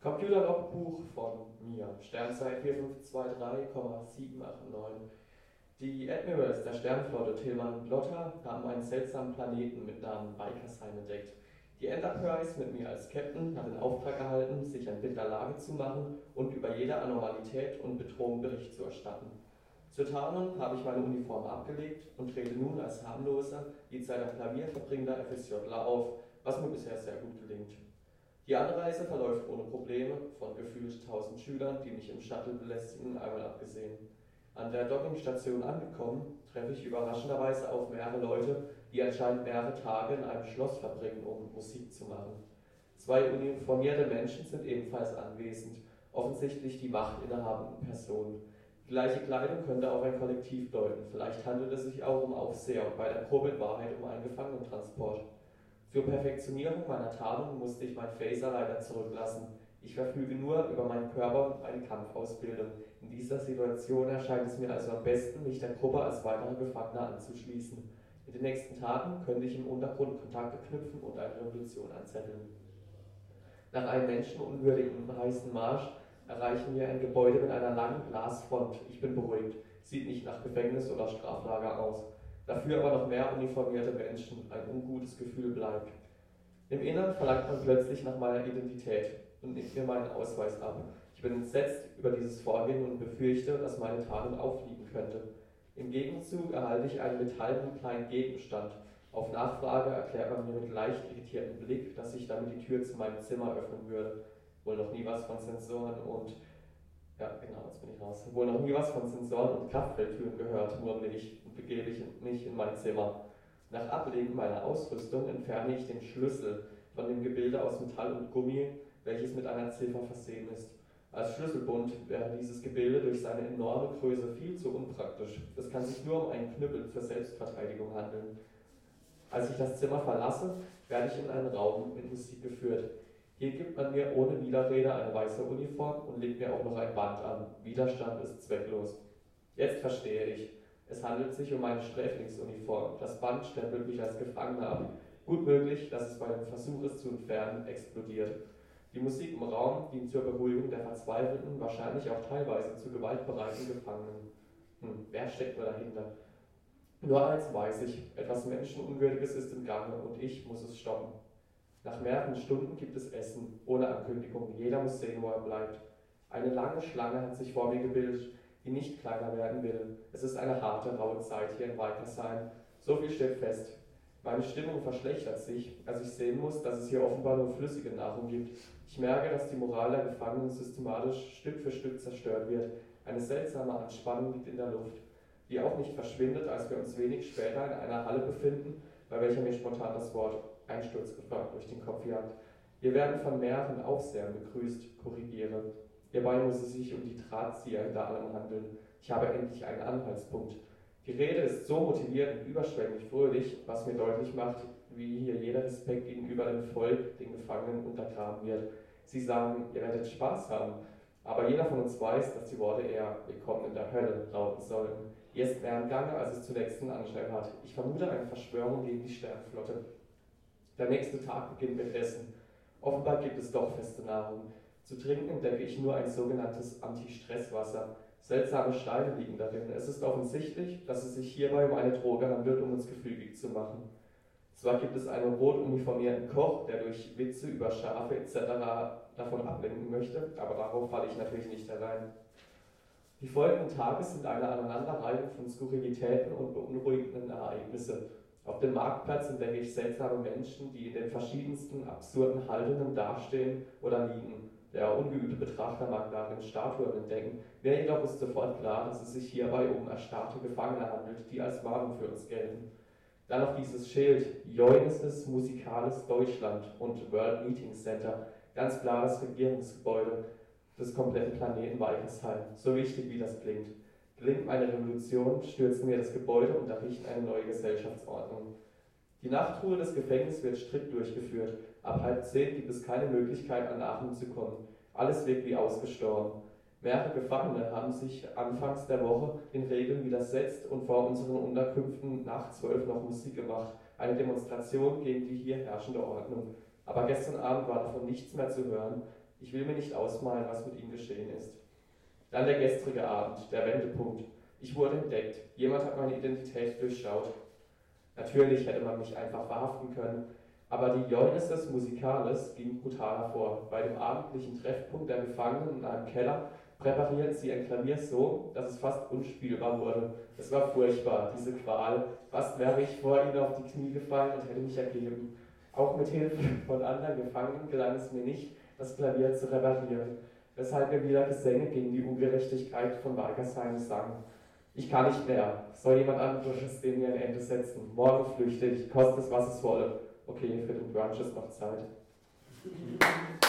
Computerlogbuch von mir, Sternzeit 4523,789. Die Admirals der Sternflotte Tillmann und Lotta haben einen seltsamen Planeten mit Namen Weikersheim entdeckt. Die Enterprise mit mir als Captain hat den Auftrag erhalten, sich ein Bild der Lage zu machen und über jede Anormalität und Bedrohung Bericht zu erstatten. Zur Tarnung habe ich meine Uniform abgelegt und trete nun als harmloser, Liedseiter Klavier verbringender FSJler auf, was mir bisher sehr gut gelingt. Die Anreise verläuft ohne Probleme, von gefühlt 1000 Schülern, die mich im Shuttle belästigen, einmal abgesehen. An der Dockingstation angekommen, treffe ich überraschenderweise auf mehrere Leute, die anscheinend mehrere Tage in einem Schloss verbringen, um Musik zu machen. 2 uniformierte Menschen sind ebenfalls anwesend, offensichtlich die machtinnehabenden Personen. Die gleiche Kleidung könnte auf ein Kollektiv deuten, vielleicht handelt es sich auch um Aufseher und bei der Probe in Wahrheit um einen Gefangenentransport. Zur Perfektionierung meiner Tarnung musste ich mein Phaser leider zurücklassen. Ich verfüge nur über meinen Körper und eine Kampfausbildung. In dieser Situation erscheint es mir also am besten, mich der Gruppe als weiterer Gefangener anzuschließen. In den nächsten Tagen könnte ich im Untergrund Kontakte knüpfen und eine Revolution anzetteln. Nach einem menschenunwürdigen heißen Marsch erreichen wir ein Gebäude mit einer langen Glasfront. Ich bin beruhigt. Sieht nicht nach Gefängnis oder Straflager aus. Dafür aber noch mehr uniformierte Menschen. Ein ungutes Gefühl bleibt. Im Innern verlangt man plötzlich nach meiner Identität und nimmt mir meinen Ausweis ab. Ich bin entsetzt über dieses Vorgehen und befürchte, dass meine Tarnung auffliegen könnte. Im Gegenzug erhalte ich einen metallenen kleinen Gegenstand. Auf Nachfrage erklärt man mir mit leicht irritiertem Blick, dass ich damit die Tür zu meinem Zimmer öffnen würde. Wohl noch nie was von Sensoren und Kraftfeldtüren gehört, murmle ich und begebe mich in mein Zimmer. Nach Ablegen meiner Ausrüstung entferne ich den Schlüssel von dem Gebilde aus Metall und Gummi, welches mit einer Ziffer versehen ist. Als Schlüsselbund wäre dieses Gebilde durch seine enorme Größe viel zu unpraktisch. Es kann sich nur um einen Knüppel zur Selbstverteidigung handeln. Als ich das Zimmer verlasse, werde ich in einen Raum mit Musik geführt. Hier gibt man mir ohne Widerrede eine weiße Uniform und legt mir auch noch ein Band an. Widerstand ist zwecklos. Jetzt verstehe ich. Es handelt sich um eine Sträflingsuniform. Das Band stempelt mich als Gefangener ab. Gut möglich, dass es bei dem Versuch, es zu entfernen, explodiert. Die Musik im Raum dient zur Beruhigung der Verzweifelten, wahrscheinlich auch teilweise zu gewaltbereiten Gefangenen. Wer steckt nur dahinter? Nur eins weiß ich, etwas Menschenunwürdiges ist im Gange und ich muss es stoppen. Nach mehreren Stunden gibt es Essen, ohne Ankündigung. Jeder muss sehen, wo er bleibt. Eine lange Schlange hat sich vor mir gebildet, die nicht kleiner werden will. Es ist eine harte, raue Zeit hier in Weikersheim. So viel steht fest. Meine Stimmung verschlechtert sich, als ich sehen muss, dass es hier offenbar nur flüssige Nahrung gibt. Ich merke, dass die Moral der Gefangenen systematisch Stück für Stück zerstört wird. Eine seltsame Anspannung liegt in der Luft, die auch nicht verschwindet, als wir uns wenig später in einer Halle befinden, bei welcher mir spontan das Wort Einsturzgefahr durch den Kopf jagt. Wir werden von mehreren Aufsehern begrüßt, korrigiere. Hierbei muss es sich um die Drahtzieher hinter allem handeln. Ich habe endlich einen Anhaltspunkt. Die Rede ist so motivierend und überschwänglich fröhlich, was mir deutlich macht, wie hier jeder Respekt gegenüber dem Volk, den Gefangenen, untergraben wird. Sie sagen, ihr werdet Spaß haben, aber jeder von uns weiß, dass die Worte eher Willkommen in der Hölle lauten sollten. Ihr ist mehr im Gange, als es zunächst einen Anschein hat. Ich vermute eine Verschwörung gegen die Sternflotte. Der nächste Tag beginnt mit Essen. Offenbar gibt es doch feste Nahrung. Zu trinken entdecke ich nur ein sogenanntes Anti-Stress-Wasser. Seltsame Steine liegen darin. Es ist offensichtlich, dass es sich hierbei um eine Droge handelt, um uns gefügig zu machen. Zwar gibt es einen rot uniformierten Koch, der durch Witze über Schafe etc. davon ablenken möchte, aber darauf falle ich natürlich nicht herein. Die folgenden Tage sind eine Aneinanderreihung von Skurrilitäten und beunruhigenden Ereignissen. Auf dem Marktplatz entdecke ich seltsame Menschen, die in den verschiedensten absurden Haltungen dastehen oder liegen. Der ungeübte Betrachter mag darin Statuen entdecken. Mir jedoch ist sofort klar, dass es sich hierbei um erstarrte Gefangene handelt, die als Waren für uns gelten. Dann noch dieses Schild, Joinnesses Musikales Deutschland und World Meeting Center, ganz klar das Regierungsgebäude des kompletten Planeten Weikersheim. So wichtig wie das klingt. Gelingt eine Revolution, stürzen wir das Gebäude und errichten eine neue Gesellschaftsordnung. Die Nachtruhe des Gefängnisses wird strikt durchgeführt. Ab 9:30 gibt es keine Möglichkeit, an Atmen zu kommen. Alles wirkt wie ausgestorben. Mehrere Gefangene haben sich anfangs der Woche den Regeln widersetzt und vor unseren Unterkünften nach 12 noch Musik gemacht. Eine Demonstration gegen die hier herrschende Ordnung. Aber gestern Abend war davon nichts mehr zu hören. Ich will mir nicht ausmalen, was mit ihm geschehen ist. Dann der gestrige Abend, der Wendepunkt. Ich wurde entdeckt. Jemand hat meine Identität durchschaut. Natürlich hätte man mich einfach verhaften können, aber die Joinnesses Musicales ging brutal hervor. Bei dem abendlichen Treffpunkt der Gefangenen in einem Keller präparierten sie ein Klavier so, dass es fast unspielbar wurde. Es war furchtbar, diese Qual. Fast wäre ich vor ihnen auf die Knie gefallen und hätte mich ergeben. Auch mit Hilfe von anderen Gefangenen gelang es mir nicht, das Klavier zu reparieren, weshalb wir wieder Gesänge gegen die Ungerechtigkeit von Weigersheim sangen. Ich kann nicht mehr. Soll jemand anderes dem mir ein Ende setzen? Morgen flüchte ich, koste es, was es wolle. Okay, für den Brunch ist noch Zeit.